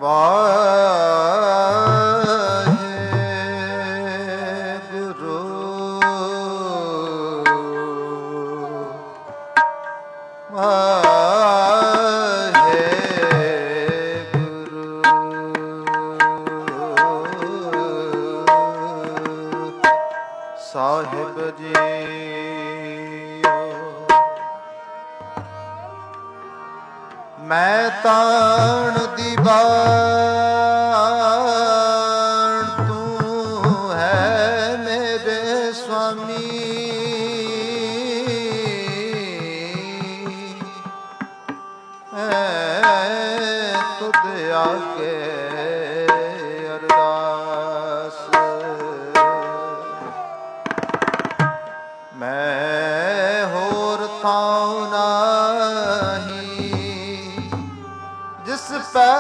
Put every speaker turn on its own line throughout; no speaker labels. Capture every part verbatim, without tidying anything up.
ਵਾਹਿਗੁਰੂ ਵਾਹਿਗੁਰੂ ਸਾਹਿਬ JIO. ਮੈਂ ਤਾਣ ਦੀ ਬਾਣ ਤੂੰ ਹੈ ਮੇਰੇ ਸੁਆਮੀ, ਹੈ ਤੁਧ ਆਗੇ ਅਰਦਾਸ। ਮੈਂ ਹੋਰ ਥਾਂ ਨਾਹੀ ਜਿਸ ਪੈ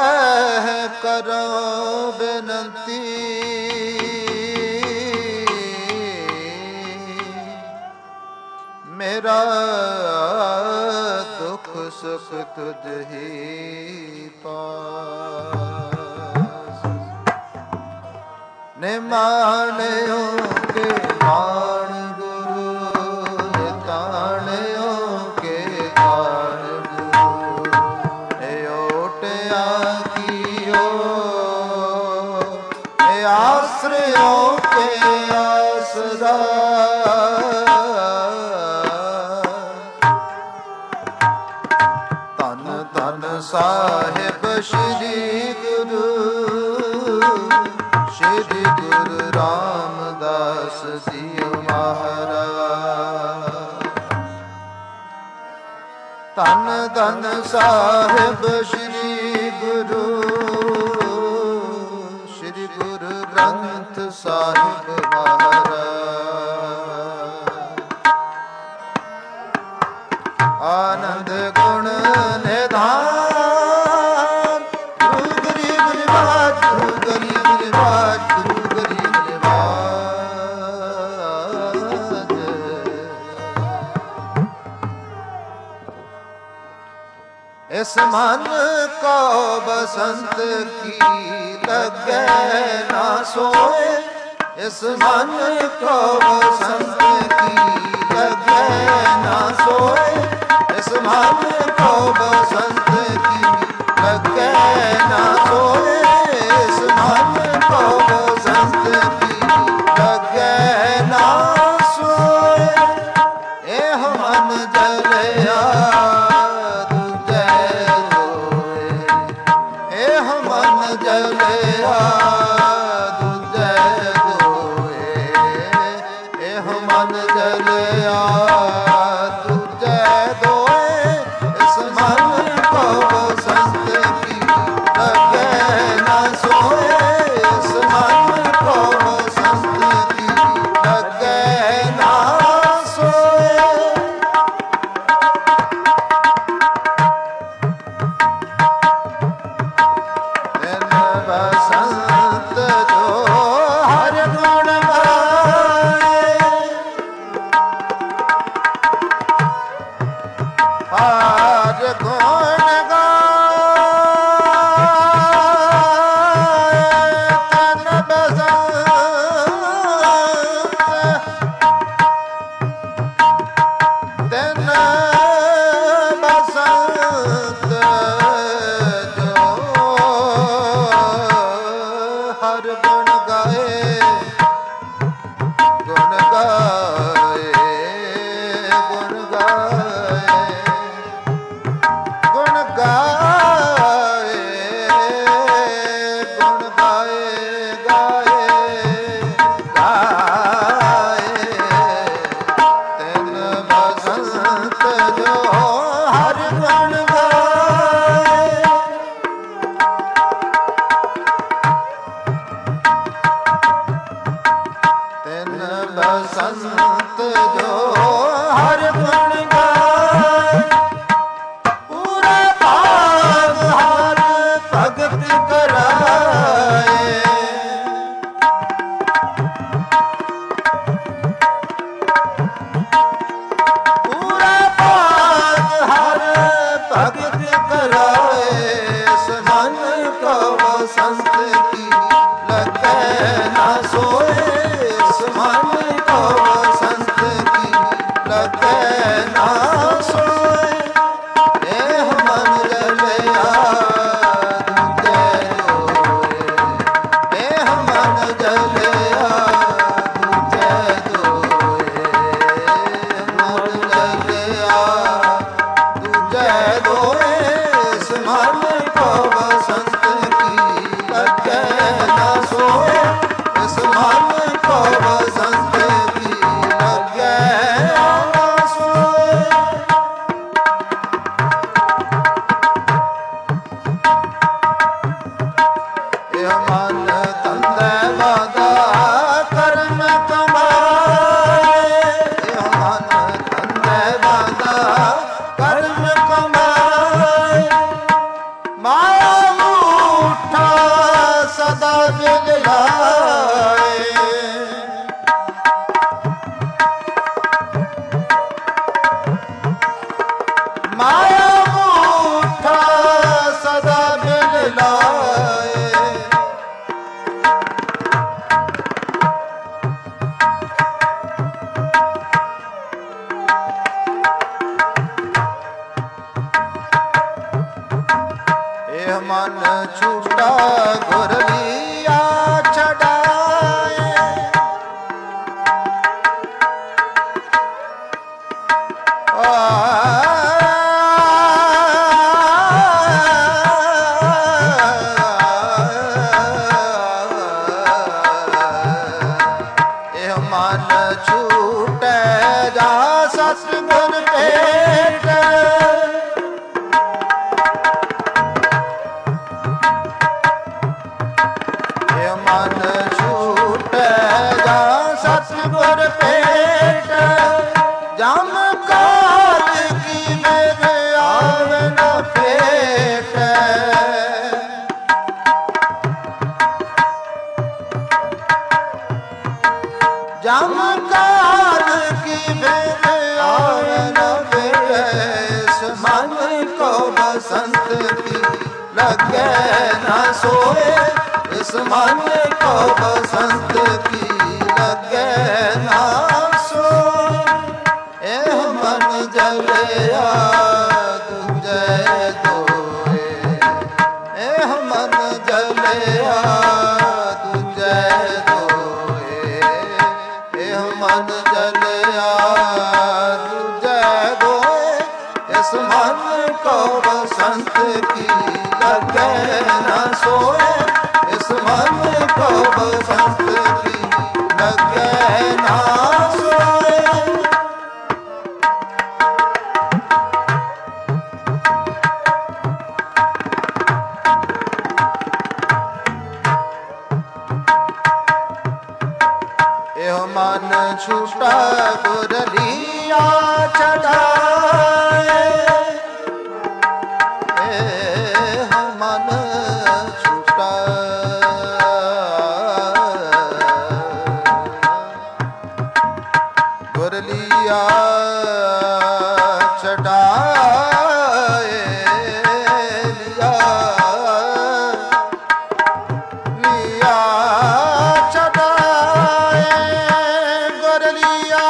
ਕਰਾਂ ਬੇਨਤੀ, ਮੇਰਾ ਦੁੱਖ ਸੁਖ ਤੁਧ ਹੀ ਪਾਸ। ਨੇ ਮਾਣਿਓ ਕੇ ਮਾਣ ਗੁਰੂ, ਨੇ ਤਾਣਿਓ ਕੇ ਤਾਣ ਗੁਰੂ, ਏ ਓਟਿਆ ਕੀਓ, ਏ ਆਸਰਿਓ ਕੇ ਆਸਰਾ। ਧੰਨ ਧੰਨ ਸਾਹਿਬ ਸ੍ਰੀ ਗੁਰੂ, ਸ਼੍ਰੀ ਗੁਰੂ ਰਾਮਦਾਸ ਜੀਓ ਮਹਾਰਾਜ। ਧੰਨ ਧੰਨ ਸਾਹਿਬ ਸ੍ਰੀ ਗੁਰੂ, ਸ਼੍ਰੀ ਗੁਰੂ ਗ੍ਰੰਥ ਸਾਹਿਬ ਮਹਾਰਾਜ। ਆਨੰਦ ਗੁਣ ਨਿਧਾਨ, ਗੁਰੂ ਗਰੀਬ ਨਿਵਾਜ, ਗੁਰੂ ਗਰੀਬ ਨਿਵਾਜ, ਗੁਰੂ ਗਰੀਬ ਨਿਵਾਜ। ਇਸ ਮਨ ਕੋ ਬਸੰਤ ਕੀ ਲਗੇ ਨਾ ਸੋਏ, ਇਸ ਮਨ ਕੋ ਬਸੰਤ ਕੀ ਲਗੇ ਨਾ ਸੋਏ, ਇਸ ਮਨ ਕੋ ਬਸੰਤ ਕੀ ਲਗੇ ਨਾ ਸੋਏ, ਇਸ ਮਨ ਕੋ ਬਸੰਤ ਕੀ ਲਗੇ ਨਾ ਸੋਏ। ਇਹ ਮਨ ਜਲਿਆ ਦੂਜੇ ਹੋਏ, ਇਹ ਮਨ ਜਲਿਆ ਦੂਜੇ ਹੋਏ, ਇਹ ਮਨ ਜਲਿਆ ਦੂਜੇ ਦੋਏ। ਇਸ ਮਨ ਕੋ ਬਸੰਤ ਕੀ ਲਗੇ ਨਾ ਸੋਏ, ਇਸ ਮਨ ਕੋ ਬਸੰਤ ਕੀ ਲਗੇ ਨਾ ਸੋਏ। ਤਿਨ ਬਸੰਤ ਜੋ ਹਰ ਗੁਣ ਗਾਏ, ਹਰ ਗੁਣ ਗਾਏ। ਤਿਨ ਬਸੰਤ, ਤਿਨ ਬਸੰਤ ਜੋ ਹਰ ਗੁਣ ਗਾਏ, ਗੁਣ ਗਾਏ, ਗੁਣ ਗਾਏ, ਗੁਣ ਗਾਏ, ਗੁਣ ਗਾਏ, ਗਾਏ, ਗਾਏ। ਤਿਨ ਬਸੰਤ ਜੋ ਹਰ ਗੁਣ ਗਾਏ, ਤਿਨ ਬਸੰਤ ਜੋ ਹਰ ਗੁਣ ਗਾਏ। ਪੂਰਾ ਭਾਗ ਹਰ ਭਗਤ ਕਰਾਏ, ਪੂਰਾ ਭਾਗ ਹਰ ਭਗਤ ਕਰਾਏ। ਇਸ ਮਨ ਕੋ ਜਾ ਸਤਿਗੁਰ ਭੇਟ। ਇਹ ਮਨ ਛੂਟੈ ਜਾ ਸਤਿਗੁਰ ਭੇਟ। ਜਮ ਕਾਲ ਕੀ ਮੇਰੇ ਆਵੇ ਨ ਭੇਟ। ਜਮ ਕਾਲ ਕੀ ਮੇਰੇ ਆਵੇ ਨ ਭੇਟ। ਮਨ ਕੋ ਬਸੰਤ ਕੀ ਲੱਗੇ ਨਾ ਸੋਏ। ਇਸ ਮਨ ਕੋ ਬਸੰਤ ਕੀ ਲੱਗੇ ਨਾ ਸੋਏ। ਇਹ ਮਨ ਜਲਿਆ ਦੂਜੇ ਦੋਏ। ਇਹ ਮਨ ਜਲਿਆ ਦੂਜੇ ਦੋਏ। ਇਹ ਮਨ ਜਲਿਆ ਦੂਜੇ ਦੋਏ। ਇਸ ਮਨ ਕੋ ਬਸੰਤ ਕੀ ਲੱਗੇ ਨਾ ਸੋਏ। ਇਸ ਮਨ ਕੋ ਬਸੰਤ ਕੀ ਲੱਗੇ ਨਾ ਸੋਏ। ਇਹ ਮਨ ਛੂਟਾ ਗੁਰ ਲੀਆ ਛਡਾਏ। ਇਹ ਮਨ ਛੂਟਾ ਗੁਰ ਲੀਆ ਛਡਾਏ। ਲੀਆ ਲੀਆ ਛਡਾਏ ਗੁਰ ਲੀਆ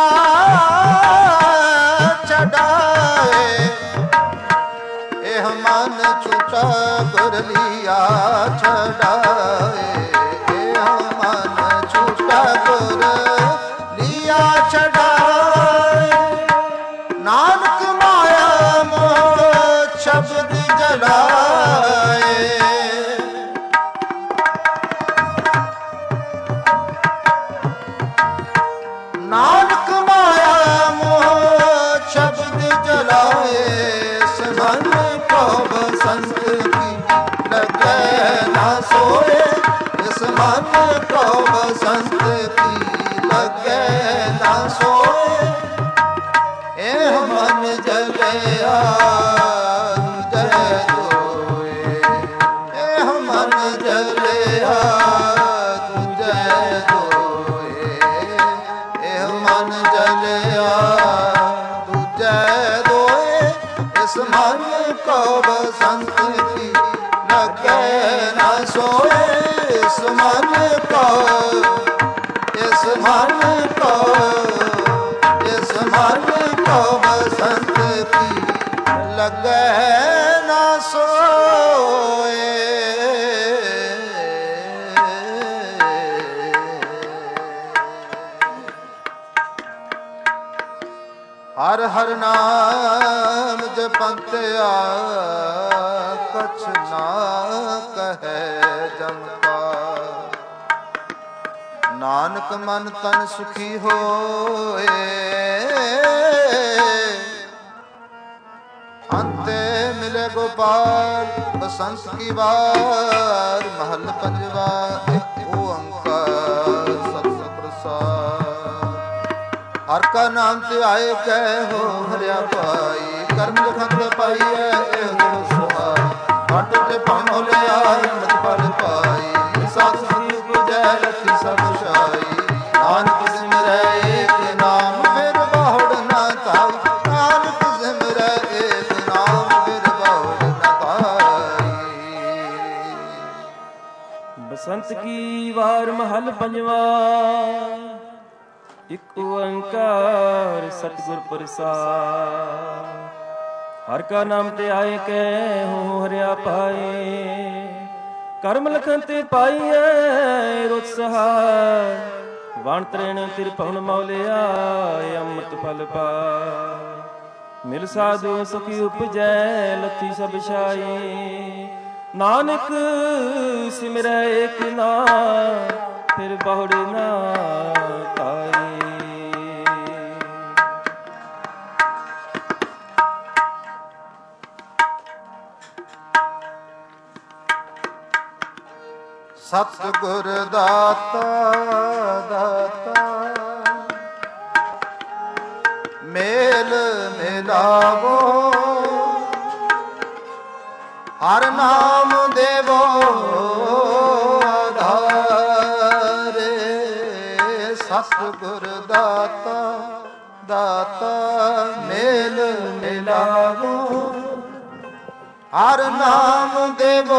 ਛਡਾਏ। ਇਹ ਮਨ ਛੂਟਾ ਗੁਰ ਲੀਆ ਛਡਾਏ। ਇਹ ਮਨ ਛੂਟਾ ਗੁਰ ਲੀਆ ਛਡਾਏ। ਨਾਨਕ ਮਾਇਆ ਮੋਹ ਸ਼ਬਦ ਜਲਾਏ। ਨਾਨਕ ਮਾਇਆ ਮੋਹ ਸ਼ਬਦ ਜਲਾਏ। ਇਸ ਮਨ ਕੋ ਬਸੰਤ ਕੀ ਲੱਗੇ ਨਾ ਸੋਏ। ਇਸ ਮਨ ਕੋ ਬਸੰਤ ਕੀ ਲੱਗੇ ਨਾ ਸੋਏ। ਇਹ ਮਨ ਜਲਿਆ ਦੂਜੇ ਦੋਏ। ਇਹ ਮਨ ਜਲਿਆ ਦੂਜੇ ਦੋਏ। ਇਹ ਮਨ ਜਲਿਆ ਦੂਜੇ ਦੋਏ। ਇਸ ਮਨ ਕੋ ਬਸੰਤ ਕੀ ਲੱਗੇ ਨਾ ਸੋਏ। ਇਸ ਮਨ ਕੋ ਇਸ ਮਨ ਕੋ ਇਸ ਮਨ ਕੋ ਬਸੰਤ ਕੀ ਲੱਗੇ ਨਾ ਸੋਏ। ਹਰ ਹਰ ਨਾਮ ਜਪੰਤਿਆ ਕਛ ਨਾ ਕਹੈ ਜਮ ਕਾ। ਨਾਨਕ ਮਨ ਤਨ ਸੁਖੀ ਹੋਏ। ਅੰਤੇ ਮਿਲੇ ਗੋਪਾਲ ਬਸੰਤ ਕੀ ਵਾਰ। ਮਹਲ ਪੰਜਵਾ ਇੱਕ ਓੰਕਾਰ ਸਤਿ ਪ੍ਰਸਾਦ। ਹਰ ਕਾ ਨਾਮ ਤੇ ਆਏ ਕਹਿ ਹੋ ਹਰਿਆ ਭਾਈ। ਕਰਮ ਲਖਤ ਪਾਈਐ ਇਹ ਗੁਰ ਸੁਹਾਈ। ਹਟ ਤੇ ਭਾਨੋ ਲਿਆ ਅੰਮ੍ਰਿਤ ਫਲ ਪਾਈ। ਸਤ ਸ੍ਰੀ ਗੁਜੈ ਲਖੀ ਸਭ ਸ਼ਾਈ। ਨਾਨਕ ਸਿਮਰੈ ਏਕ ਨਾਮ ਫਿਰ ਬਹੁੜ ਨਾ ਧਾਈ। ਨਾਨਕ ਸਿਮਰੈ ਏਕ ਨਾਮ ਫਿਰ ਬਹੁੜ ਨਾ ਧਾਈ।
ਬਸੰਤ ਕੀ ਵਾਰ ਮਹਲ ਪੰਜਵਾ। ਇਕ ਓੰਕਾਰ ਸਤਿਗੁਰ ਪ੍ਰਸਾਦ। ਹਰ ਕਾ ਨਾਮ ਤੇ ਆਏ ਕਹਿ ਹੋ ਹਰਿਆ ਪਾਏ। ਕਰਮ ਲਖਨ ਤੇ ਪਾਈਐ ਰੁਤ ਸਹਾਇ। ਵਣ ਤ੍ਰਿਣ ਤਿਰਭੁਵਨ ਮੌਲਿਆ ਅੰਮ੍ਰਿਤ ਫਲ ਪਾਇ। ਮਿਲ ਸਾਧੂ ਸੁਖੀ ਉਪਜੈ ਲੱਥੀ ਸਭ ਛਾਈ। ਨਾਨਕ ਸਿਮਰੈ ਏਕ ਨਾਮ ਫਿਰ ਬਹੁੜ ਨਾ ਧਾਈ।
ਸਤਿਗੁਰ ਦਾਤਾ ਦਾਤਾ ਮੇਲ ਮਿਲਾਵੋ ਹਰ ਨਾਮ ਦੇਵੋ ਆਧਾਰੇ ਸਤਿਗੁਰ ਦਾਤਾ ਦਾਤਾ ਮੇਲ ਮਿਲਾਵੋ ਹਰ ਨਾਮ ਦੇਵੋ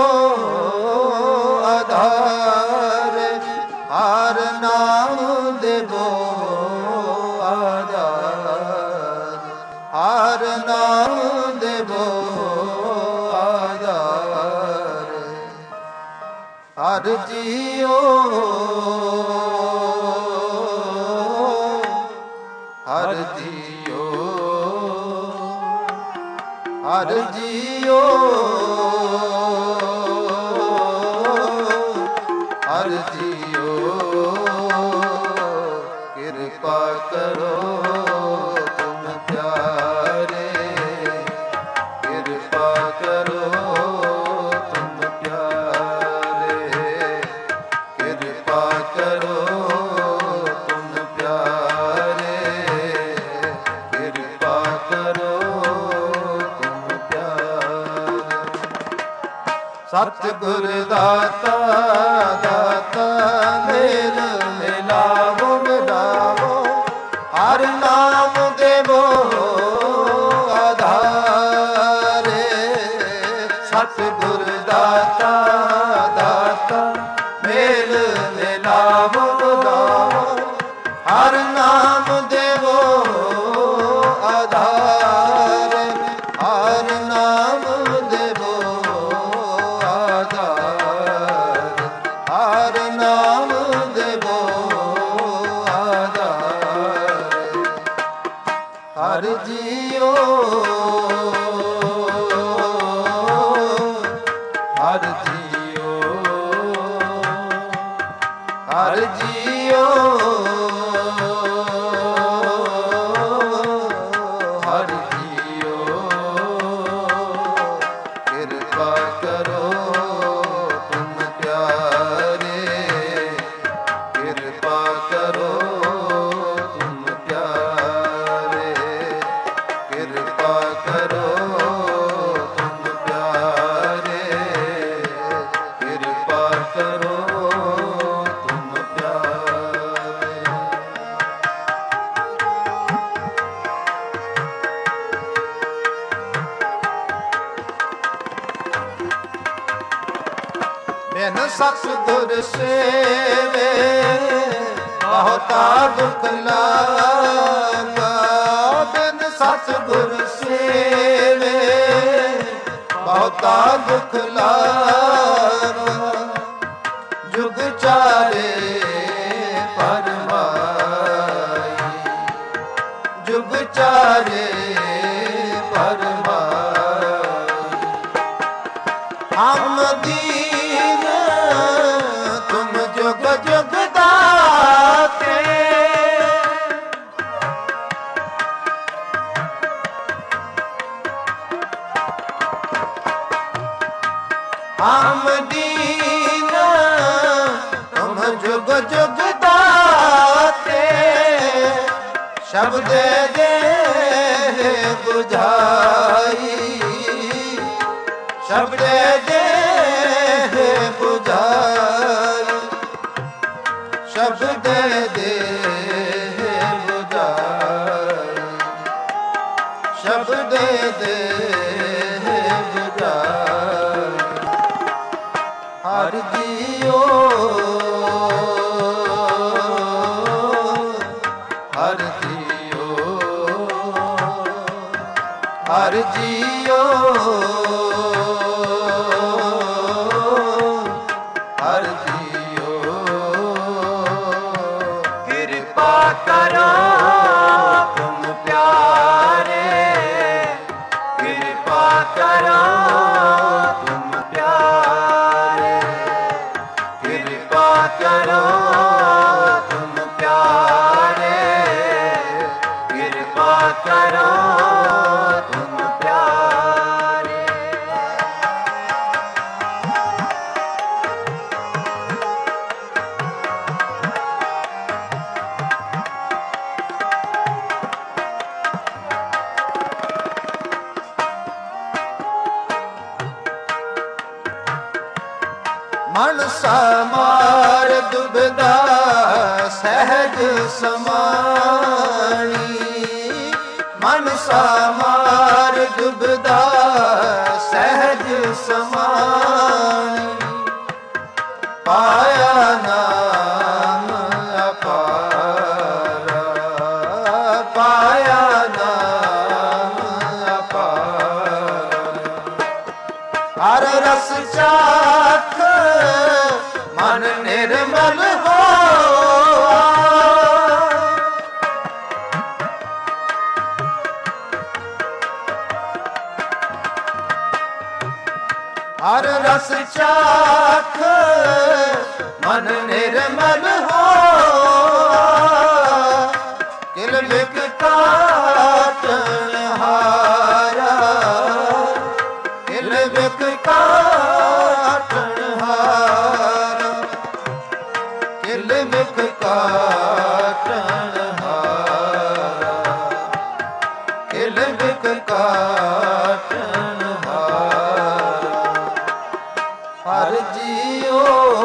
ਆਧਾਰੇ ਹਰ ਨਾਮ ਦੇਵੋ ਆਧਾਰ ਹਰ ਨਾਮ ਦੇਵੋ ਆਧਾਰ ਹਰ ਜੀਓ ਹਰ ਜੀਓ ਹਰ ਜੀਓ ਹਰ ਜੀਓ ਕਿਰਪਾ ਕਰੋ ਤੁਮ ਪਿਆਰੇ ਕਿਰਪਾ ਕਰੋ ਤੁਮ ਪਿਆਰੇ ਕਿਰਪਾ ਕਰੋ ਤੁਮ ਪਿਆਰੇ ਕਿਰਪਾ ਕਰੋ ਤੁਮ ਪਿਆਰੇ ਸਤਿਗੁਰ ਦਾਤਾ ਦਾਤਾ ਮੇਲ ਮਿਲਾਵੋ ਮਿਲਾਵੋ ਹਰ ਨਾਮ ਦੇਵੋ ਆਧਾਰੇ ਸਤਿਗੁਰ ਦਾਤਾ ਦਾਤਾ ਮੇਲ ਮਿਲਾਵੋ ਮਿਲਾਵੋ ਹਰ ਨਾਮ ਦੇਵੋ ਆਧਾਰੇ ਹਰ ਨਾਮ ਦੇਵੋ ਆਧਾਰ ਹਰ ਨਾਮ ਦੇਵੋ ਆਧਾਰ ਹਰ ਜੀਓ ਹਰ ਜੀਓ ਹਰ ਜੀਓ ਹਰ ਜੀਓ ਕਿਰਪਾ ਕਰੋ ਤੁਮ ਪਿਆਰੇ ਕਿਰਪਾ ਕਰੋ ਤੁਮ ਪਿਆਰੇ ਕਿਰਪਾ ਕਰੋ ਤੁਮ ਪਿਆਰੇ ਕਿਰਪਾ ਕਰੋ ਤੁਮ ਪਿਆਰੇ ਬਿਨ ਸਤਿਗੁਰ ਸੇਵੇ ਬਹੁਤਾ ਦੁਖ ਲਾਗਾ ਬਿਨ ਸਤਿਗੁਰ ਸੇਵੇ ਬਹੁਤਾ ਦੁਖ ਲਾਗਾ ਜੁਗ ਚਾਰੇ ਪਰਮਾਈ ਜੁਗ ਚਾਰੇ ਪਰਮਾਈ ਹਮ ਦੀਨ ਤੁਮ ਜੁਗ ਜੁਗ ਦਾਤੇ ਹਮ ਦੀਨ ਤੁਮ ਜੁਗ ਜੁਗ ਦਾਤੇ ਸ਼ਬਦ ਦੇ ਬੁਝਾਈ ਸ਼ਬਦ ਦੇ ਬੁਝਾਈ ਸ਼ਬਦ ਦੇ ਬੁਝਾਈ ਸ਼ਬਦ ਦੇ ਬੁਝਾਈ ਹਰ ਜੀਓ ਹਰ ਜੀਓ ਹਰ ਜੀਓ ਹਰ ਜੀਓ ਕਿਰਪਾ ਕਰੋ ਤੁਮ ਪਿਆਰੇ ਕਿਰਪਾ ਕਰੋ ਤੁਮ ਪਿਆਰੇ ਕਿਰਪਾ ਕਰੋ ਤੁਮ ਪਿਆਰੇ ਕਿਰਪਾ ਕਰੋ ਤੁਮ ਪਿਆਰੇ ਸਮਾਰ ਦੁਬਿਧਾ ਸਹਿਜ ਸਮਾਣੀ, ਮਨ ਸਮਾਰ ਦੁਬਿਧਾ ਸਹਿਜ ਸਮਾਣੀ, ਪਾਇਆ ਨਾਮ ਅਪਾਰਾ, ਪਾਇਆ ਨਾਮ ਅਪਾਰਾ। ਹਰ ਰਸ ਚਾਖ ਮਨ ਨਿਰਮਲ ਹੋਆ, ਹਰ ਰਸ ਚਾਖ ਮਨ ਨਿਰਮਲ ਹੋਆ, ਕਿਲ ਬਿਕ ਕਾਟਣ ਹਾਰਾ, ਕਿਲ ਬਿਕ ਕਾਟਣ ਹਾਰਾ, ਕਿਲ ਬਿਕ ਕਾਟਣ ਹਾਰਾ, ਕਿਲ ਬਿਕ ਕਾਟਣ ਹਾਰਾ। ਹਰ ਜੀਓ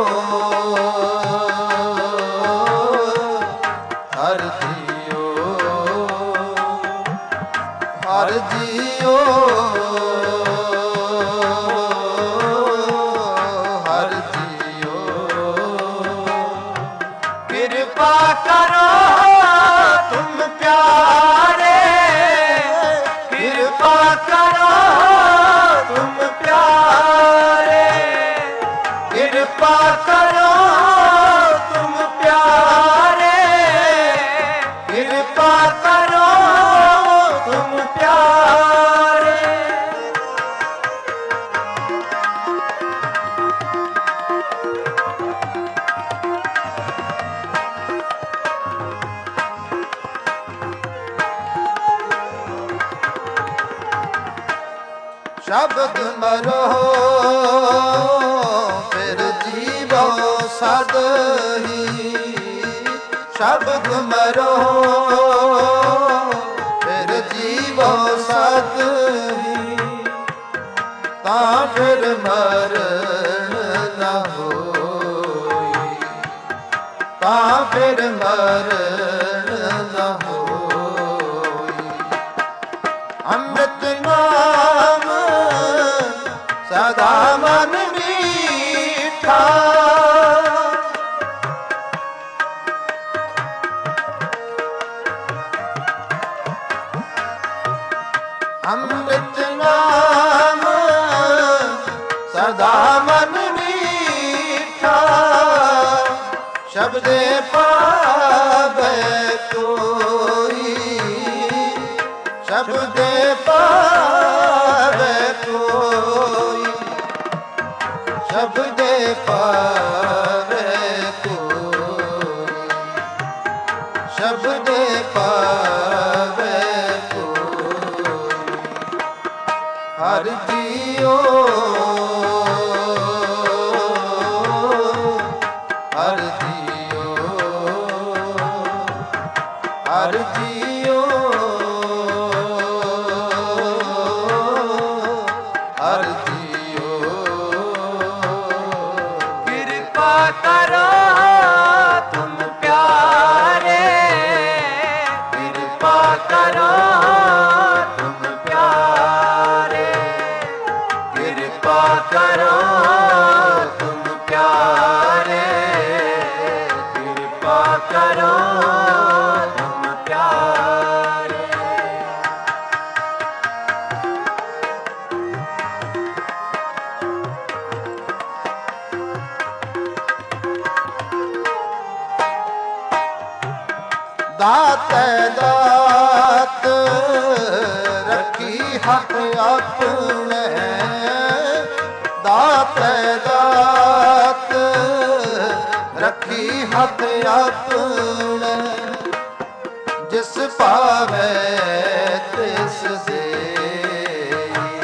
ਹਰ ਜੀਓ ਹਰ ਜੀਓ ਹਰ ਜੀਓ, ਕਿਰਪਾ ਕਰੋ ਤੁਮ ਪਿਆਰੇ, ਕਿਰਪਾ ਕਰੋ ਤੁਮ ਪਿਆਰੇ, ਕਿਰਪਾ ਕਰੋ ਤੁਮ ਪਿਆਰੇ, ਕਿਰਪਾ ਕਰੋ ਤੁਮ ਪਿਆਰੇ। ਸ਼ਬਦ ਮਰੋ ਫਿਰ ਜੀਵੋ ਸਦ ਹੀ, ਸ਼ਬਦ ਮਰੋ ਫਿਰ ਜੀਵੋ ਸਦ ਹੀ, ਤਾਂ ਫਿਰ ਮਰਨ ਨ ਹੋਈ, ਤਾਂ ਫਿਰ ਮਰਨ ਨ ਹੋਈ। ਅੰਮ੍ਰਿਤ ਨਾਮ ਸਦਾ ਮਨ ਮੀਠਾ, ਅੰਮ੍ਰਿਤ ਨਾਮ ਸਦਾ ਮਨ ਮੀਠਾ, ਸ਼ਬਦੇ ਪਾਵੇ ਕੋਈ, ਸ਼ਬਦੇ ਪਾਵੇ ਕੋਈ, ਸ਼ਬਦੇ ਪਾਵੇ ਕੋਈ, ਸ਼ਬਦੇ ਪਾਵੇ ਕੋਈ। ਹਰ ਜੀਓ ਹਰ ਜੀਓ ਹਰ ਜੀਓ ਹਰ ਜੀਓ, ਕਿਰਪਾ ਕਰੋ ਤੁਮ ਪਿਆਰੇ, ਕਿਰਪਾ ਕਰੋ ਤੁਮ ਪਿਆਰੇ, ਕਿਰਪਾ ਕਰੋ ਤੁਮ ਪਿਆਰੇ, ਕਿਰਪਾ ਕਰੋ ਤੁਮ ਪਿਆਰੇ। ਦਾਤੈ ਦਾਤ ਰੱਖੀ ਹੱਥ ਆਪਣੇ, ਦਾਤੈ ਦਾਤ ਰੱਖੀ ਹੱਥ ਆਪਣੇ, ਜਿਸ ਪਾਵੇ ਤਿਸ ਦੇਈ,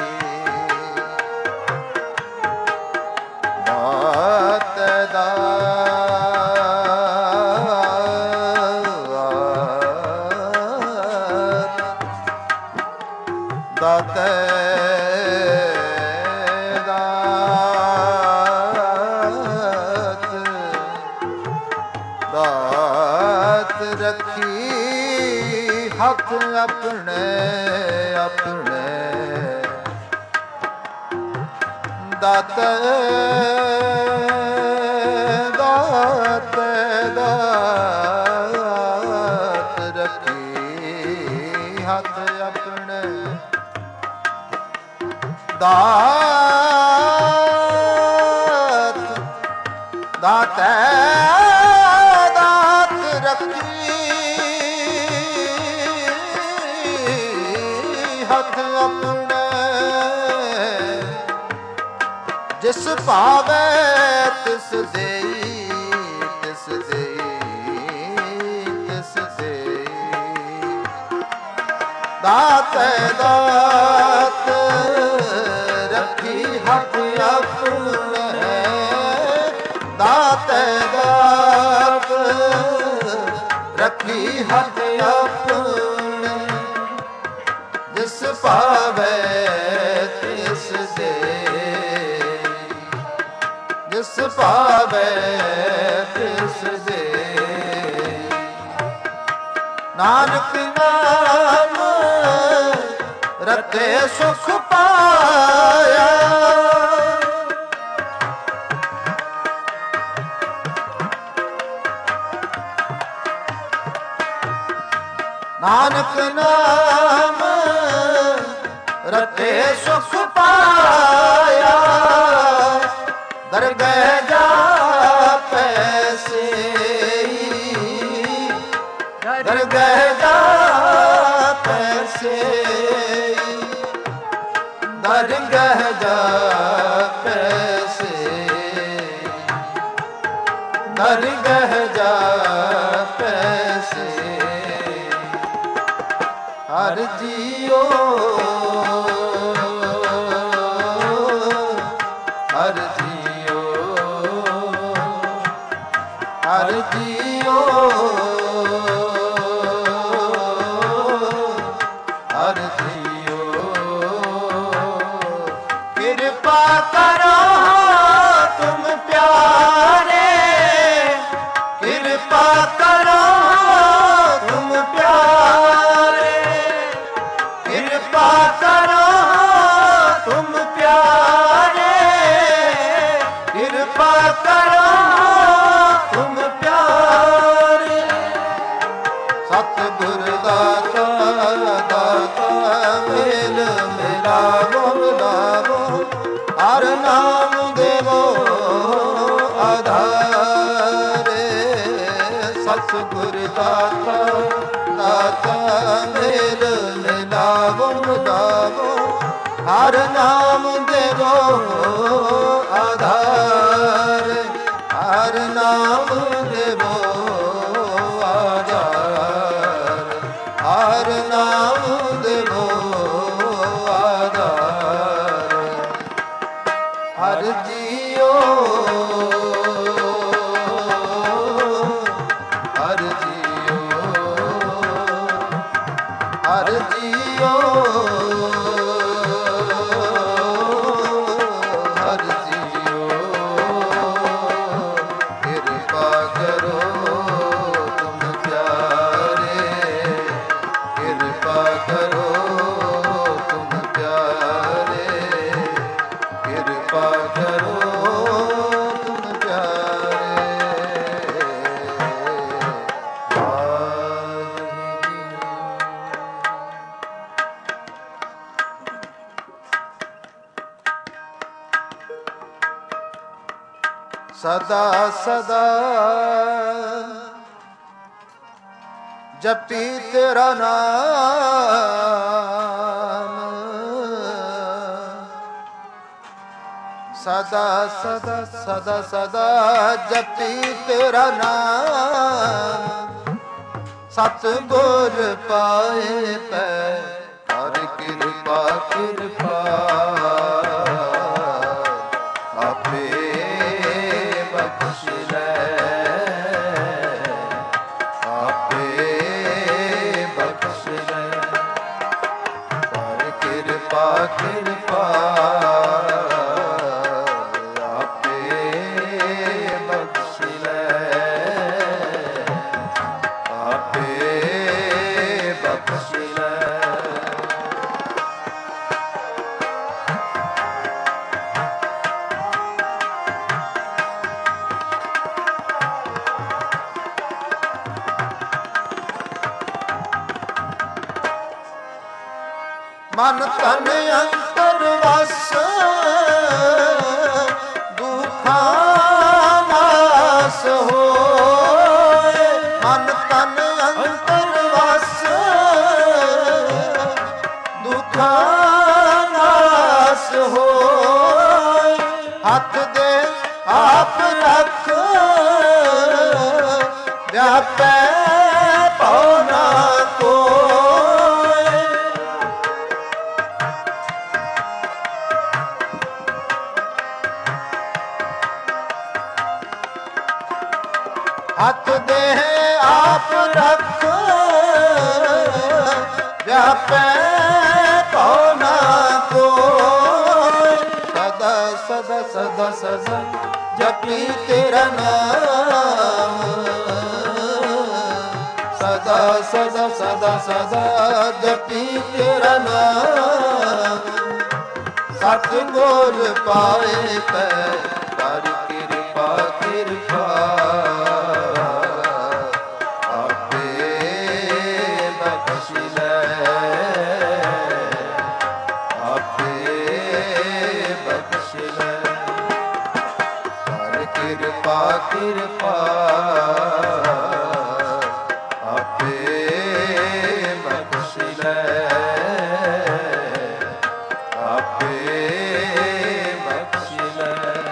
ਦਾਤੈ ਦਾਤ, ਦਾਤੈ ਦਾਤ ਆਪਣੇ ਆਪਣੇ ਦਾਤੇ ਦਾਤੇ ਦਾਤ ਰੱਖੀ ਹੱਥ ਆਪਣੇ ਦਾਤ ਦਾਤੇ ਦਾਤ ਰੱਖੀ ਹੱਥ ਆਪਣੇ ਜਿਸ ਭਾਵੇ ਤਿਸ ਦੇਈ ਤਿਸ ਦੇਈ ਤਿਸ ਦੇਈ ਦਾਤੇ ਦਾਤ ਰੱਖੀ ਹੱਥ ਆਪਣੇ ਦਾਤੇ ਦਾਤ ਰੱਖੀ ਹੱਥ ਆਪਣੇ ਜਿਸ ਭਾਵੇ ਤਿਸ ਦੇ ਜਿਸ ਭਾਵੇ ਤਿਸ ਦੇ ਨਾਨਕ ਨਾਮ ਰਤੇ ਸੁਖ ਪਾਇਆ ਨਾਨਕ ਨਾਮ ਰਤੇ ਸੁਖ ਪਾਇਆ ਦਰਗਹਿ ਜਾ ਪੈਸੇ ਦਰਗਹਿ ਜਾ ਪੈਸੇ ਦਰਗਹਿ ਜਾ ਪੈਸੇ ਦਰਗਹਿ ਜਾ ਪੈਸੇ ਹਰ ਜੀਓ ਹਰ ਜੀਓ ਹਰ ਜੀਓ ਹਰ ਜੀਓ ਕਿਰਪਾ ਕਰੋ ਤੁਮ ਪਿਆਰੇ ਕਿਰਪਾ ਕਰੋ ਤੁਮ ਪਿਆਰੇ ਕਿਰਪਾ ਕਰੋ ਤੁਮ ਪਿਆਰੇ ਕਿਰਪਾ ਕਰੋ ਤੁਮ ਪਿਆਰੇ ਸਤਿਗੁਰ ਦਾਤਾ ਦਾਤਾ ਮੇਲ ਮਿਲਾਵੋ ਮਿਲਾਵੋ ਹਰ ਨਾਮ ਦੇਵੋ ਆਧਾਰੇ ਸਤਿਗੁਰ ਦਾਤਾ ਦਾਤਾ ਮੇਲ ਮਿਲਾਵੋ ਮਿਲਾਵੋ ਹਰ ਨਾਮ ਦੇਵੋ ਆਧਾਰ ਹਰ ਨਾਮ ਦੇਵੋ ਆਧਾਰ ਹਰ ਨਾਮ ਦੇਵੋ ਆਧਾਰ ਹਰ ਜੀਓ ਹਰ ਜੀਓ ਹਰ ਜੀਓ ਹਰ ਜੀਓ ਕਿਰਪਾ ਕਰੋ ਤੁਮ ਪਿਆਰੇ ਕਿਰਪਾ ਕਰੋ ਤੁਮ ਪਿਆਰੇ ਕਿਰਪਾ ਕਰੋ ਤੁਮ ਪਿਆਰੇ ਸਦਾ ਸਦਾ ਜਪੀ ਤੇਰਾ ਨਾਮ ਸਦਾ ਸਦਾ ਸਦਾ ਸਦਾ ਜਪੀ ਤੇਰਾ ਨਾਮ ਸਤਿਗੁਰ ਪਾਏ ਪੈ ਹਰ ਕਿਰਪਾ ਕਿਰਪਾ ਆਪੇ ਬਖਸ਼ ਲੈ ਆਪੇ ਬਖਸ਼ ਲੈ ਹਰ ਕਿਰਪਾ ਕਿਰਪਾ ਆਪੇ ਬਖਸ਼ ਲੈ ਆਪੇ ਬਖਸ਼ ਲੈ ਮਨ ਤਨ ਅੰਤਰ ਵਸ ਦੁਖਾਂ ਨਾਸ ਹੋਏ। ਮਨ ਤਨ ਅੰਤਰ ਵਸ ਦੁਖਾਂ ਨਾਸ ਹੋਏ। ਹੱਥ ਦੇ ਆਪ ਰੱਖ ਵਿਆਪੈ ਭਉ ਨਾ ਕੋਇ। ਹੱਥ ਦੇ ਆਪ ਰੱਖ ਵਿਆਪੈ ਭਉ ਨਾ ਕੋਇ। ਸਦਾ ਸਦਾ ਸਦਾ ਸਦਾ ਜਪੀ ਤੇਰਾ ਨਾਮ। ਸਦਾ ਸਦਾ ਸਦਾ ਸਦਾ ਜਪੀ ਤੇਰਾ ਨਾਮ। ਸਤਿਗੁਰ ਪਾਏ ਪੈ ਕਰ ਕਿਰਪਾ ਕਿਰਪਾ। ਆਪੇ ਬਖਸ਼ ਲੈ ਆਪੇ ਬਖਸ਼ ਲੈ। ਕਰ ਕਿਰਪਾ ਕਿਰਪਾ ਆਪੇ ਬਖਸ਼ ਲੈ ਆਪੇ ਬਖਸ਼ ਲੈ।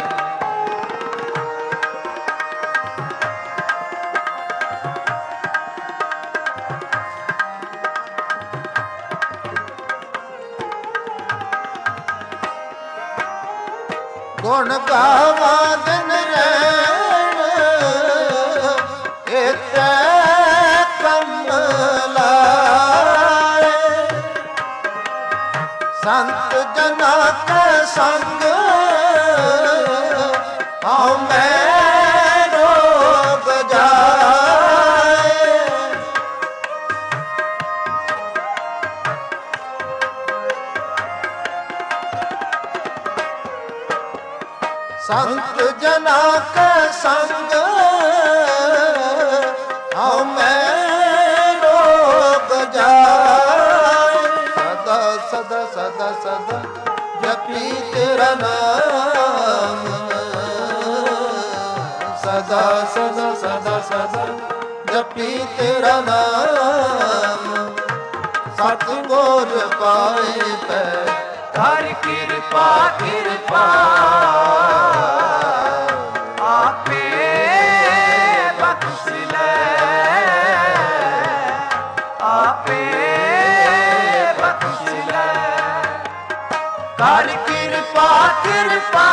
ਗੁਣ ਗਾਵਾਂ ਦਿਨ ਰਹਿਣ ਏਤੈ ਕੰਮ ਲਾਏ। ਸੰਤ ਜਨਾ ਕੈ ਸੰਗ ਹਉ ਮੈਂ ਰੋਗ ਜਾਏ। ਸੰਤ ਜਨਾ ਕੈ ਸੰਗ ਹਉ ਮੈਂ ਰੋਗ ਜਾਏ। ਸਦਾ ਸਦਾ ਸਦਾ ਸਦਾ ਜਪੀ ਤੇਰਾ ਨਾਮ। ਸਦਾ ਸਦਾ ਸਦਾ ਸਦਾ ਜਪੀ ਤੇਰਾ ਨਾਮ। ਸਤਿਗੁਰ ਪਾਏ ਪੈ ਕਰ ਕਿਰਪਾ ਕਿਰਪਾ। ਆਪੇ ਬਖਸ਼ ਲੈ ਆਪੇ ਬਖਸ਼ ਲੈ। ਕਰ ਕਿਰਪਾ ਕਿਰਪਾ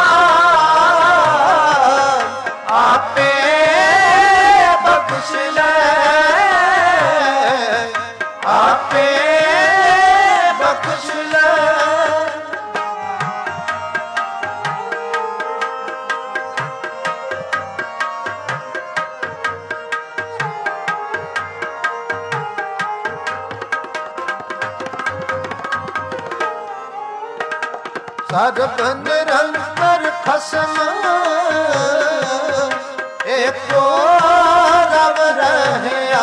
ਆਪੇ ਬਖਸ਼ ਲੈ ਆਪੇ ਬਖਸ਼ ਲੈ। ਸਰਬ ਨਿਰੰਤਰ ਖਸਮ ਏਕੋ ਰਵ ਰਹਿਆ।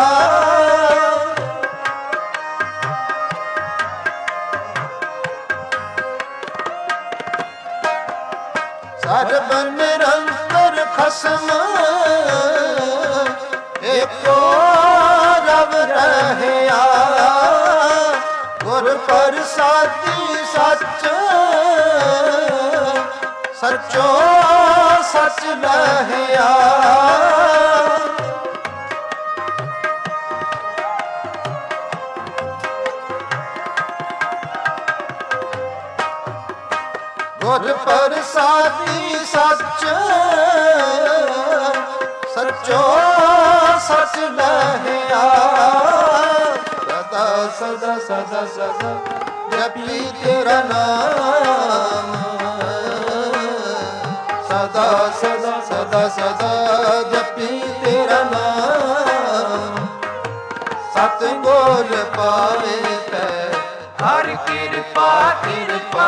ਸਰਬ ਨਿਰੰਤਰ ਖਸਮ ਏਕੋ ਰਵ ਰਹਿਆ। ਗੁਰ ਪ੍ਰਸਾਦੀ ਸੱਚ ਸਚੋ ਸਚ ਲਹਿਆ। ਗੁਰ ਪ੍ਰਸਾਦੀ ਸੱਚ ਸਚੋ ਸਚ ਲਹਿਆ। ਸਦਾ ਸਦਾ ਸਦਾ ਸਦਾ ਜਪੀ ਤੇਰਾ ਨਾਮ। ਸਦਾ ਸਦਾ ਸਦਾ ਸਦਾ ਜਪੀ ਤੇਰਾ ਨਾਮ। ਸਤਿਗੁਰ ਪਾਵੇ ਪੈ ਹਰ ਕਿਰਪਾ ਕਿਰਪਾ।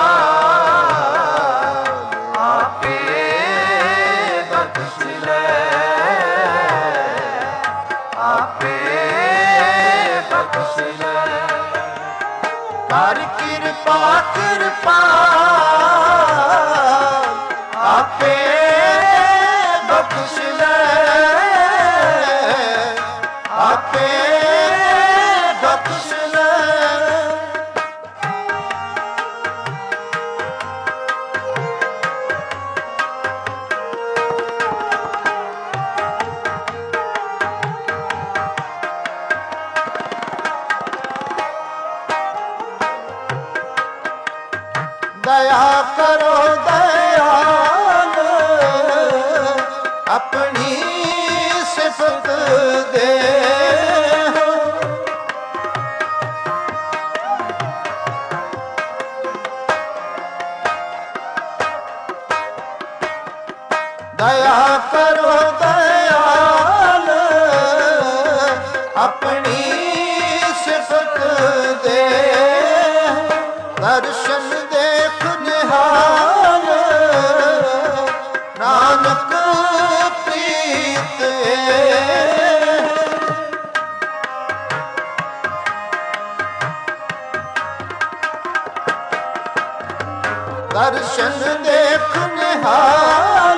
ਆਪੇ ਬਖਸ਼ ਲੈ ਆਪੇ ਬਖਸ਼ ਲੈ। ਕਰ ਕਿਰਪਾ ਕਿਰਪਾ ਆਪੇ ਬਖਸ਼ ਲੈ ਆਪੇ ਬਖਸ਼ ਲੈ ਦਇਆ ਕਰੋ ਦਇਆਲ ਆਪਣੀ ਸਿਫਤ ਦੇ ਦਇਆ ਕਰੋ ਦਇਆਲ ਆਪਣੀ ਸਿਫਤ ਦੇ ਦਰਸ਼ਨ ਦੇਖ ਨਿਹਾਲ ਨਾਨਕ ਪ੍ਰੀਤ ਦਰਸ਼ਨ ਦੇਖ ਨਿਹਾਲ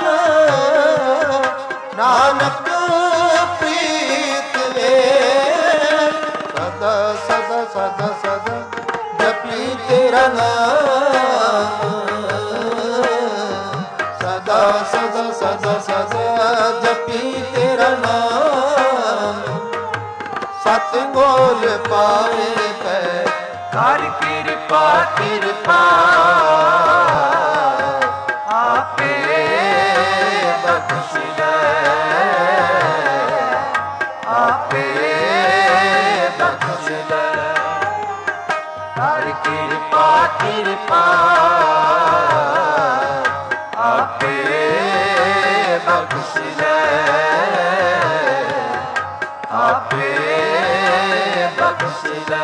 ਨਾਨਕ ਪ੍ਰੀਤ ਵੇ ਸਦਾ ਸਦਾ ਸਦਾ ਸਦਾ ਜਪੀ ਤੇਰਾ ਨਾਮ ਸਦਾ ਸਦਾ ਸਦਾ ਸਦਾ ਜਪੀ ਤੇਰਾ ਨਾਮ ਸਤ ਬੋਲ ਪਾਵੇ ਪੈ ਕਰ ਕਿਰਪਾ ਕਿਰਪਾ ਆਪੇ ਬਖਸ਼ ਲੈ ਆਪੇ ਬਖਸ਼ ਲੈ ਕਰ ਕਿਰਪਾ ਕਿਰਪਾ ਆਪੇ ਬਖਸ਼ ਲੈ ਆਪੇ ਬਖਸ਼ ਲੈ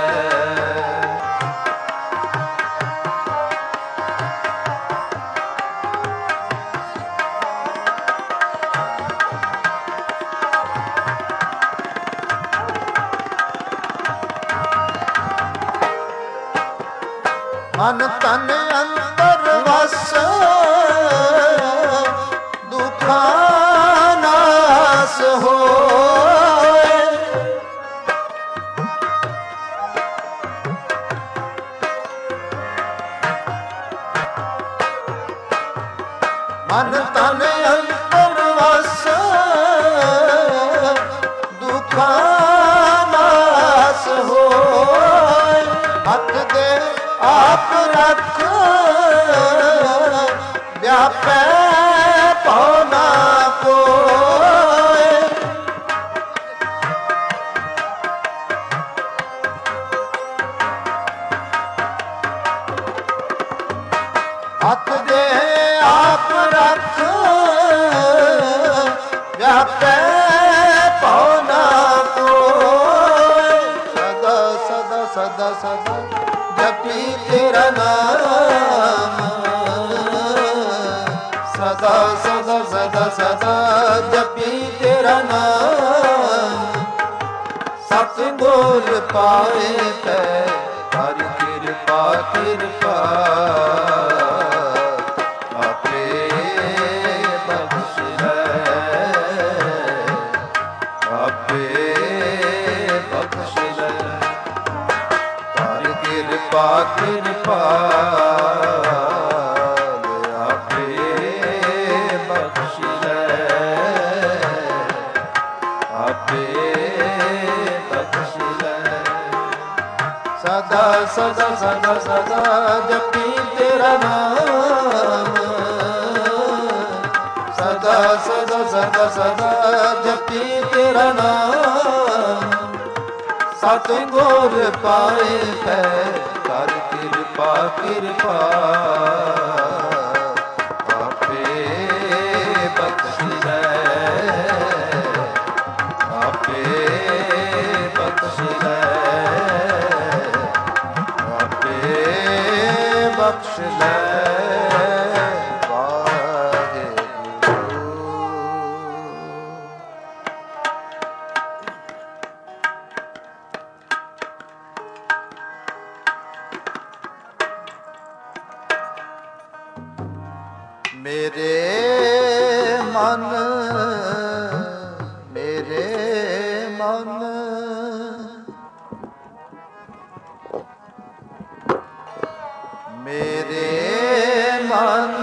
ਮਨ ਤਨ ਅੰਦਰ ਵਸ ਦੁਖਾਂ ਨਾਸ ਹੋਏ ਮਨ ਤਨ ਅੰਦਰ ਵਸ ਦੁਖਾਂ ਨਾਸ ਹੋਏ ਹੱਥ ਦੇ ਆਪ ਰੱਖ ਵਿਆਪੈ ਭਉ ਨਾ ਕੋਇ ਹੱਥ ਦੇ ਆਪ ਰੱਖ ਵਿਆਪੈ ਭਉ ਨਾ ਕੋਇ ਸਦਾ ਸਦਾ ਸਦਾ ਸਦਾ ਜਪੀ ਤੇਰਾ ਨਾਮ ਸਦਾ ਸਦਾ ਸਦਾ ਸਦਾ ਜਪੀ ਤੇਰਾ ਨਾਮ ਸਤ ਬੋਲ ਪਾਵੇ ਪੈ ਹਰਿ ਕਿਰਪਾ ਕਿਰਪਾ ਆਪੇ ਬਖਸ਼ ਲੈ ਆਪੇ ਬਖਸ਼ ਲੈ ਕਿਰਪਾ ਕਿਰਪਾ ਆਪੇ ਬਖਸ਼ ਲੈ ਆਪੇ ਬਖਸ਼ ਲੈ ਸਦਾ ਸਦਾ ਸਦਾ ਸਦਾ ਜਪੀ ਤੇਰਾ ਨਾਮ ਸਦਾ ਸਦਾ ਸਦਾ ਸਦਾ ਜਪੀ ਤੇਰਾ ਨਾਮ ਸਤਿਗੁਰ ਪਾਏ ਪੈ ਕਰ ਕਿਰਪਾ ਕਿਰਪਾ ਆਪੇ ਬਖਸ਼ ਲੈ ਆਪੇ ਬਖਸ਼ ਲੈ ਆਪੇ ਬਖਸ਼ ਲੈ मेरे मन मेरे मन मेरे मन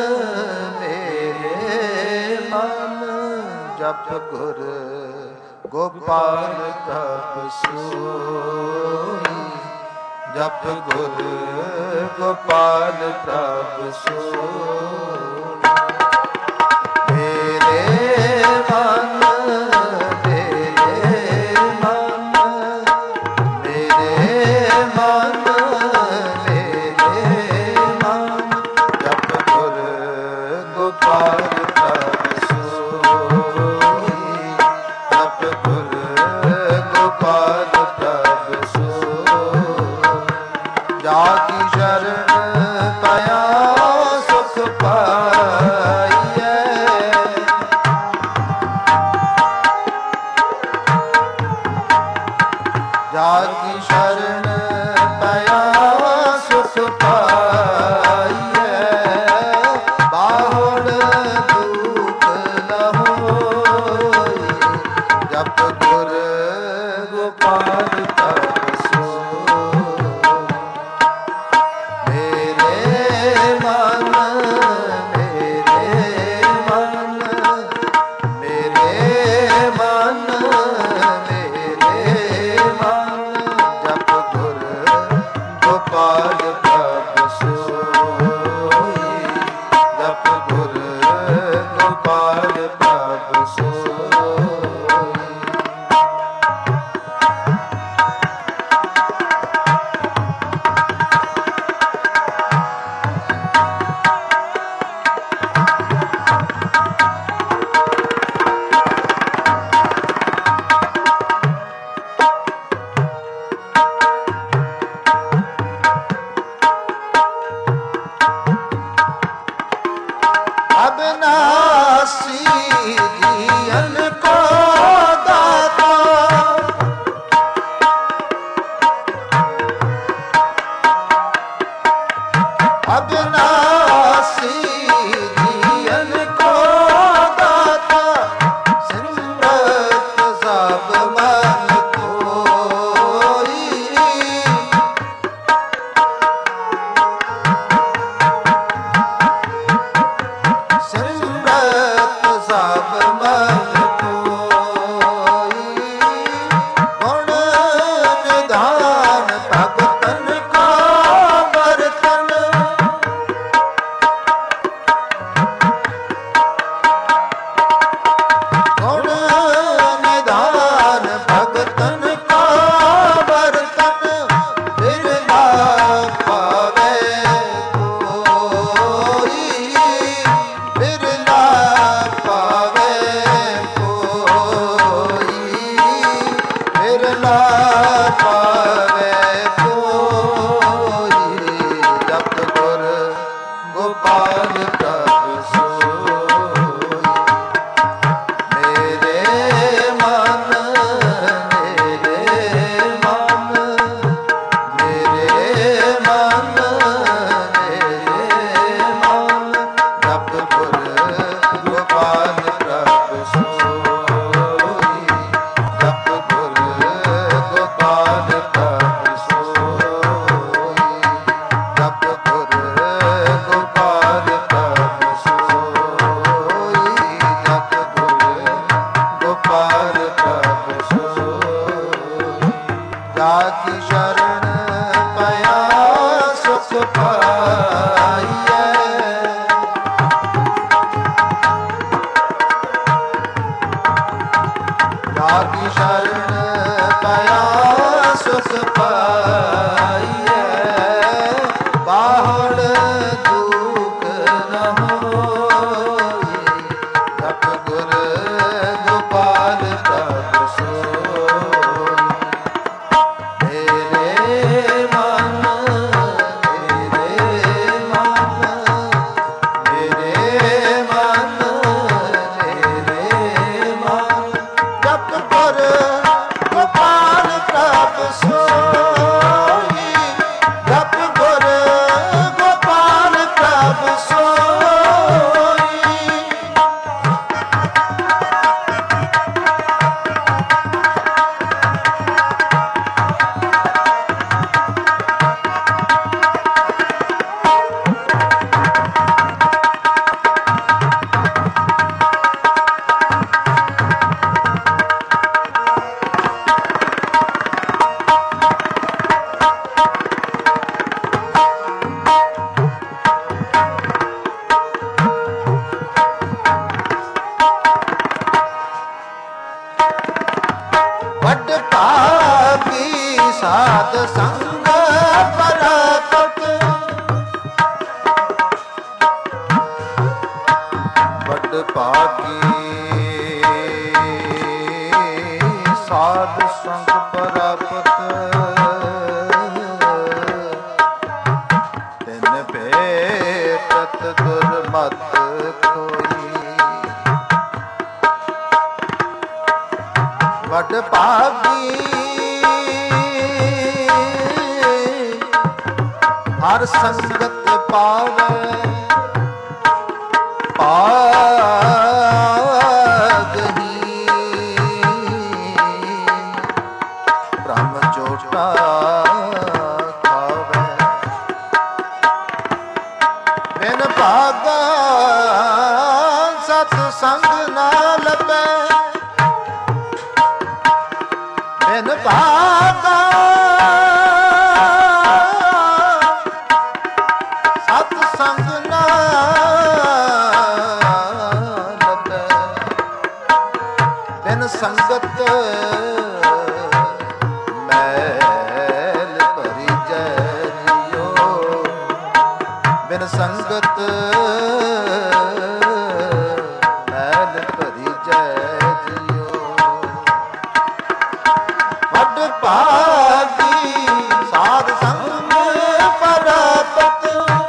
मेरे मन जप गुर गोपाल तप सोई जप गुर गोपाल तप सोई मेरे मन मेरे मन मेरे मन मेरे मन जप गुर गोपाल तप सोई जप गुर गोपाल तप सोई जाकी शरण पाया सुख पाइए जाकी शरण पाया सुख पाइए बाहुल दुख न होई जप गुर गोपाल तप सोई मेरे मन मेरे मन मेरे मन मेरे मन जप गुर गोपाल तप सोई जप गुर गोपाल तप सोई ਭਾਗੀ ਸਾਧ ਸੰਗ ਪ੍ਰਾਪਤ ਤਿਨ ਭੇਟਤ ਦੁਰਮਤ ਕੋਈ ਵਡ ਭਾਗੀ ਹਰ ਸੰਗਤ ਪਾਵੇ ਪਾਗਹੀ ਬ੍ਰਹਮ ਚੋਟਾ ਖਾਵੇ ਬਿਨ ਭਾਗਾ ਸਤ ਸੰਗ ਨਾ ਲੱਭੇ ਬਿਨ ਭਾਗਾ ਸਤ ਸੰਗ ਨਾ ਸੰਗਤ ਮੈਲ ਭਰੀ ਜੈ ਜਿਉ ਬਿਨ ਸੰਗਤ ਮੈਲ ਭਰੀ ਜੈ ਜਿਉ ਵੱਡ ਭਾਗੀ ਸਾਧ ਸੰਗ ਪ੍ਰਾਪਤ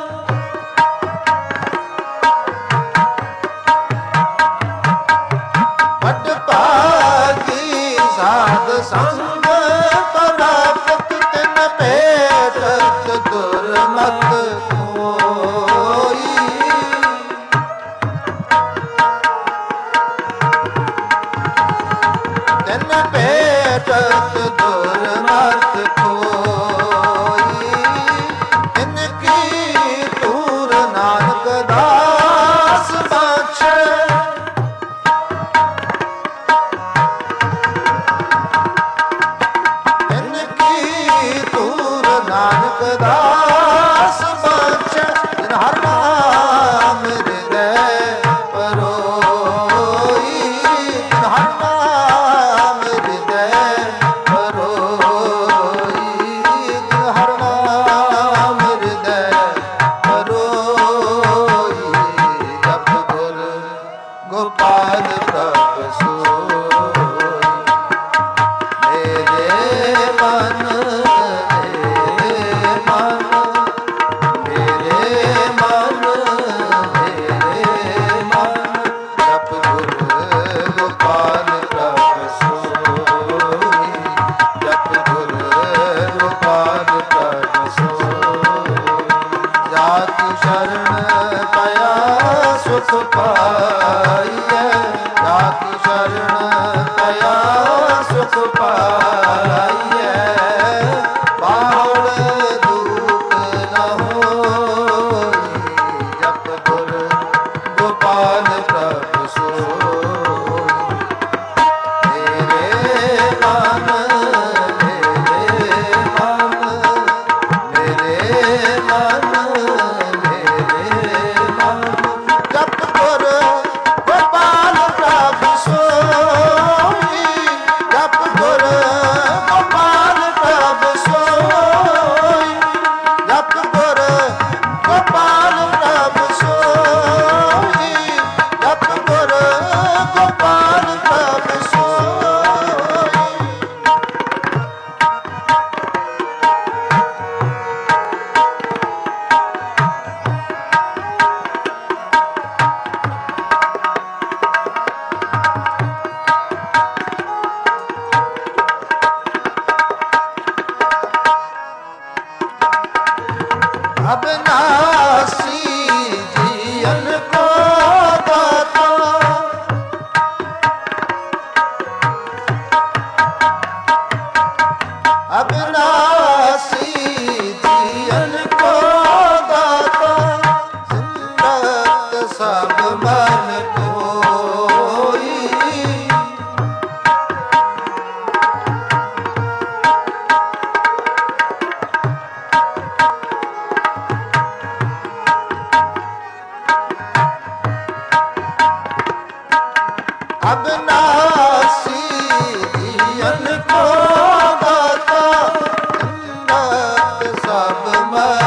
ਵੱਡ ਭਾਗੀ ਸਾਧ ਸੰਗ ਪ੍ਰਾਪਤ ਤਿਨ ਭੇਟਤ ਦੁਰਮਤ ਕੋਈ ਤਿਨ ਭੇਟਤ ਦੁਰਮਤ ਕੋਈ ਤਿਨ ਕੀ ਤੂਰ ਨਾਨਕ ਦਾਸ ਬਾਛੇ ਨਾਨਕ ਦਾਸ ਬਖਸ਼ ਜਿਨ ਹਰ ਨਾਮ ਹਿਰਦੈ ਪਰੋਈ ਜਿਨ ਹਰ ਨਾਮ ਹਿਰਦੈ ਪਰੋਈ ਜਿਨ ਹਰ ਨਾਮ ਹਿਰਦੈ ਪਰੋਈ ਜਪ ਗੁਰ ਗੋਪਾਲ ਪ੍ਰਭ ਸੋਈ ਮੇਰੇ ਮਨ ਸੁਖ ਪਾਈਐ ਜਾਤਿ ਸ਼ਰਨ ਪਿਆ ਸੁਖ ਪਾਈਐ ਬਾਹੁਲ ਦੁਖ ਨ ਹੋਈ ਜਪ ਗੁਰ ਗੋਪਾਲ ਪ੍ਰਭ ਸੋਈ ਮੇਰੇ ਮਨ ਮੇਰੇ ਮਨ ਮੇਰੇ ਮਨ ਅਬਨਾਸੀ ਜੀਵਨ ਕੋ ਦਾਤਾ ਅਬਨਾਸੀ ਜੀਵਨ ਕੋ ਦਾਤਾ ਸਿੰਦਤ ਸਭ ਮਨ ਕੋਈ ਅਬਨਾਸੀ ਜੀਵਨ ਕੋ ਦਾਤਾ ਸਿੰਦਤ ਸਭ ਮਨ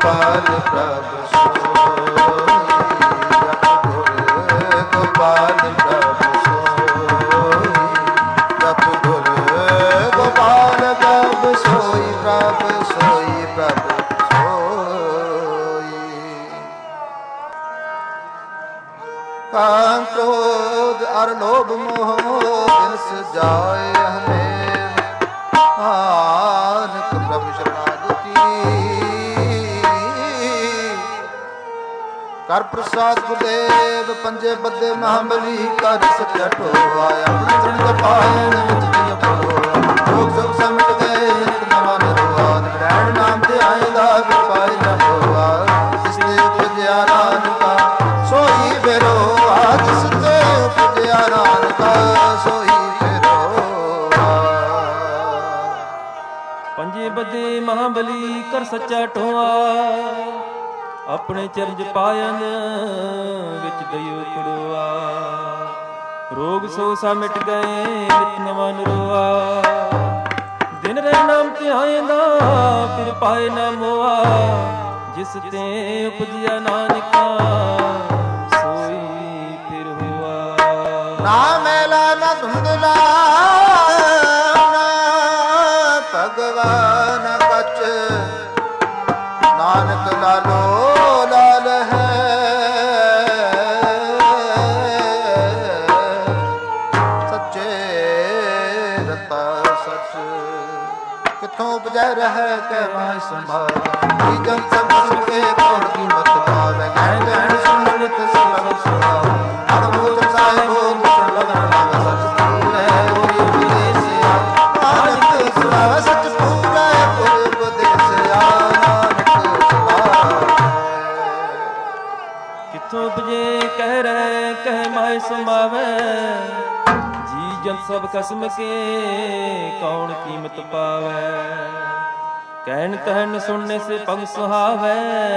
ਗੋਪਾਲ ਪ੍ਰਭ ਸੋਈ, ਜਪ ਗੁਰ ਗੋਪਾਲ ਪ੍ਰਭ ਸੋਈ, ਜਪ ਗੁਰ ਗੋਪਾਲ ਪ੍ਰਭ ਸੋਈ, ਪ੍ਰਭ ਸੋਈ, ਪ੍ਰਭ ਸੋਈ। ਕਾਮ ਕ੍ਰੋਧ ਅਰ ਲੋਭ ਮੋਹ ਬਿਨ ਸਜਾਏ ਹਮੇ, ਨਾਨਕ ਪ੍ਰਭ ਸ਼ਰਨਾਗਤੀ। ਕਰ ਪ੍ਰਸਾਦ ਗੁਰਦੇਵ ਪੰਜੇ ਬੱਦੇ ਮਹਾਬਲੀ, ਕਰ ਸੱਚਾ ਢੋਆ ਆਪਣੇ ਚਰਨ ਪਾਇਣ ਵਿੱਚ ਜਿਉ ਪਰੋਆ। ਰੋਗ ਸੁਖ ਸਮਟ ਗਏ ਨਿਤ ਨਵਾਂ ਨਿਰਵਾਣ, ਰਹਿਣ ਨਾਮ ਤੇ ਆਏਦਾ ਕਿਰਪਾਈ ਨਾ ਹੋਆ। ਜਿਸ ਤੇ ਉਪਜਿਆ ਨਾਨਕਾ ਸੋਈ ਫਿਰੋਆ, ਜਿਸ ਤੇ ਉਪਜਿਆ ਨਾਨਕਾ ਸੋਈ ਫਿਰੋਆ।
ਪੰਜੇ ਬੱਦੇ ਮਹਾਬਲੀ ਕਰ ਸੱਚਾ ਢੋਆ, ਆਪਣੇ ਚਰਜ ਪਾਇਨ ਵਿੱਚ ਦਇਓ ਖੜੋਆ। ਰੋਗ ਸੋ ਸਾ ਮਿਟ ਗਏ ਨਿਤ ਨਵਾਂ ਨਿਰੋਆ। ਦਿਨ ਰਹਿ ਨਾਮ ਤੇ ਆਏਂਦਾ ਫਿਰ ਪਾਏ ਨਾ ਮੋਆ। ਜਿਸ ਤੇ ਉਪਜਿਆ ਨਾਨਕਾ ਸੋਈ ਫਿਰ ਹੋਆ।
ਨਾ ਮੈਲਾ ਨਾ ਧੁੰਦਲਾ ਭਗਵਾਨ ਕਛ, ਨਾਨਕ ਲਾਲੋ ਲਾਲ ਹੈ। ਸੱਚੇ ਰਤਾ ਸਚ ਕਿੱਥੋਂ ਉਪਜੈ ਰਹਿ ਕਹਿ ਮਾਇ ਸੰਭਾਲ। ਜੀ ਜਨ ਸਭ ਸੁਖੇ ਕੌਣ ਕੀਮਤ ਪਾਵੈ, ਕਹਿ ਕਹਿਣ ਸੁਣਤ ਸਭ ਸੁਣਾਵੈ। ਅਨਮੋਲ ਸਾਹਿਬੋ ਦੁਸ਼ਣ ਲਗਨ ਲਾਵੈ, ਸਚ ਪੂਰੈ ਹੋਈ ਉਪਦੇਸਿਆ। ਨਾਨਕ ਸੁਣਾਵੈ ਸਚ ਪੂਰੈ ਹੋਈ ਉਪਦੇਸਿਆ। ਨਾਨਕ ਸੁਣਾਵੈ।
ਕਿੱਥੋਂ ਉਪਜੇ ਕਹਿ ਰਹਿ ਕਹਿ ਮਾਇ ਸਮਾਵੈ। ਜੀ ਜਨ ਸਭ ਕਸਮ ਕੇ ਕੌਣ ਕੀਮਤ ਪਾਵੈ। ਕਹਿਣ ਕਹਿਣ ਸੁਣਨੇ ਸੇ ਪਗ ਸੁਹਾਵੈ।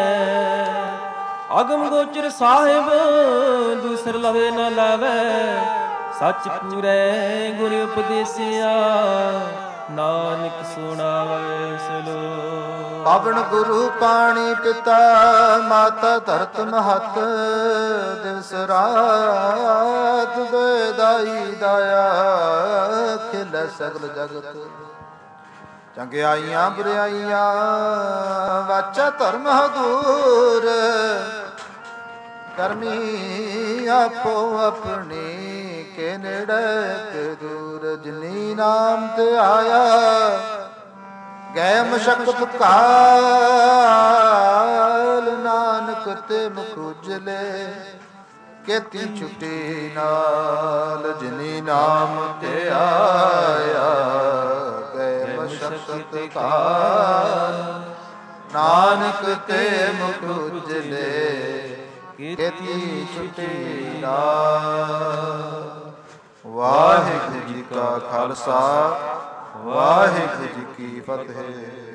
ਅਗਮ ਗੋਚਰ ਸਾਹਿਬ ਦੂਸਰ ਲਵੇ ਨ ਲਾਵੈ। ਸੱਚ ਪੂਰੈ ਗੁਰ ਉਪਦੇਸਿਆ, ਨਾਨਕ ਸੁਣਾਵੈ ਸਲੋ।
ਪਾਵਨ ਗੁਰੂ ਪਾਣੀ ਪਿਤਾ ਮਾਤਾ ਧਰਤ ਮਹਤ, ਦਿਵਸ ਰਾਤ ਦੋਇ ਦਾਈ ਦਾਇਆ। ਖਿਲੈ ਸਗਲ ਜਗਤ ਚੰਗਿਆਈਆਂ ਬੁਰਿਆਈਆਂ, ਵਾਚਾ ਧਰਮ ਹਦੂਰ। ਕਰਮੀ ਆਪੋ ਆਪਣੀ ਕੇ ਨੇੜੇ ਕੇ ਦੂਰ। ਜਿਨੀ ਨਾਮ ਤੇ ਆਇਆ ਗਏ ਮਸ਼ਕਤ ਕਾਲ, ਨਾਨਕ ਤੇ ਮੁਖ ਉਜਲੇ ਕੇਤੀ ਛੁਟੀ ਨਾਲ। ਜਿਨੀ ਨਾਮ ਤੇ ਆਇਆ ਗਏ ਮਸ਼ਕਤ ਕਾਲ, ਨਾਨਕ ਤੇ ਮੁਖ ਉਜਲੇ ਕੇਤੀ ਛੁਟੀ ਨਾਲ। ਵਾਹਿਗੁਰੂ ਜੀ ਕਾ ਖਾਲਸਾ, ਵਾਹਿਗੁਰੂ ਜੀ ਕੀ ਫਤਿਹ।